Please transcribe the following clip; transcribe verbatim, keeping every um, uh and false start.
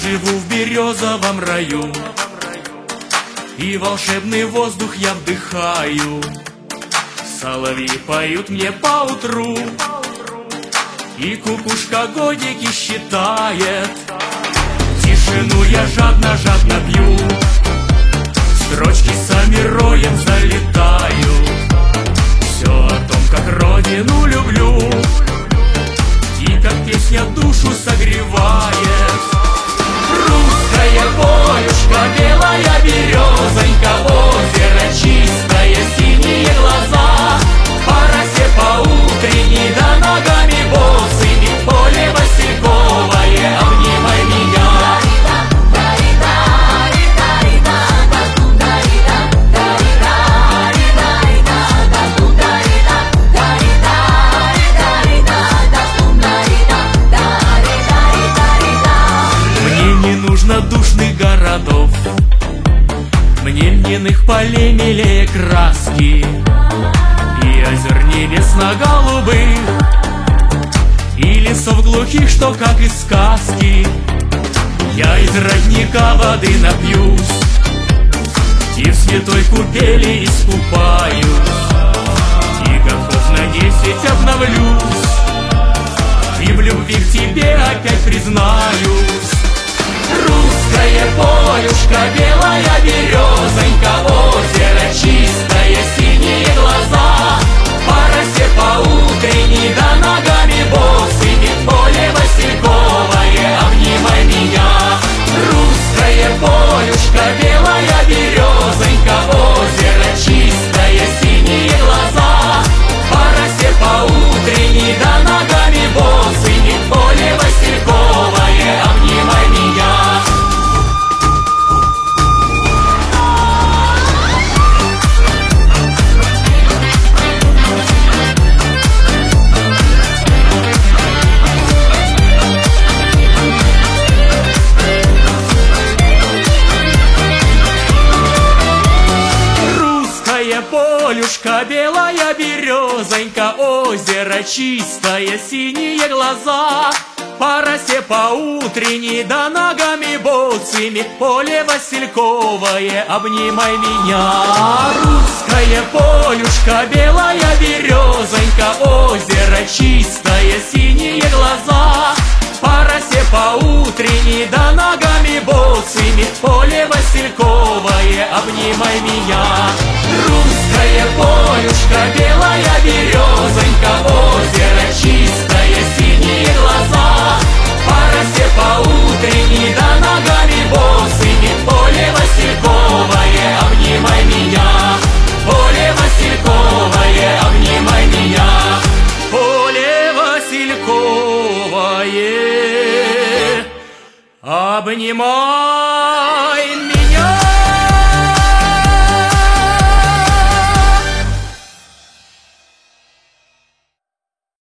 живу в березовом раю, и волшебный воздух я вдыхаю. Соловьи поют мне поутру, и кукушка годики считает. Тишину я жадно-жадно пью, строчки сами роем залетают. Все о том, как родину люблю, и как песня душу согревает. Русская полюшка, белая березонька, озеро чистое, синие глаза, по росе поутренней, да ногами босыми, поле васильковое, обнимай меня. Душных городов, мне льняных полей милее краски, и озер небесно-голубых, и лесов глухих, что как из сказки. Я из родника воды напьюсь, и в святой купели искупаюсь, и годков на десять обновлюсь, и в любви к тебе опять признаюсь. Русская полюшка, белая березонька, озеро чистое, синие глаза, по росе поутренней, да ногами босыми, поле васильковое, обнимай меня. Русская полюшка, белая березонька, озеро чистое, синие глаза, по росе поутренней, да ногами босыми, поле васильковое, обнимай меня. Полюшка, белая березонька, озеро чистое, синие глаза, по росе поутренней, да ногами босыми, поле васильковое, обнимай меня. Русская полюшка, белая березонька, озеро чистое, синие глаза, по росе поутренней, да ногами босыми, поле васильковое, обнимай меня. Русская полюшка, белая березонька, озеро чистое, синие глаза, по росе поутренней, да ногами босыми, поле васильковое, обнимай меня. Поле васильковое, обнимай меня. Поле васильковое, обнимай меня.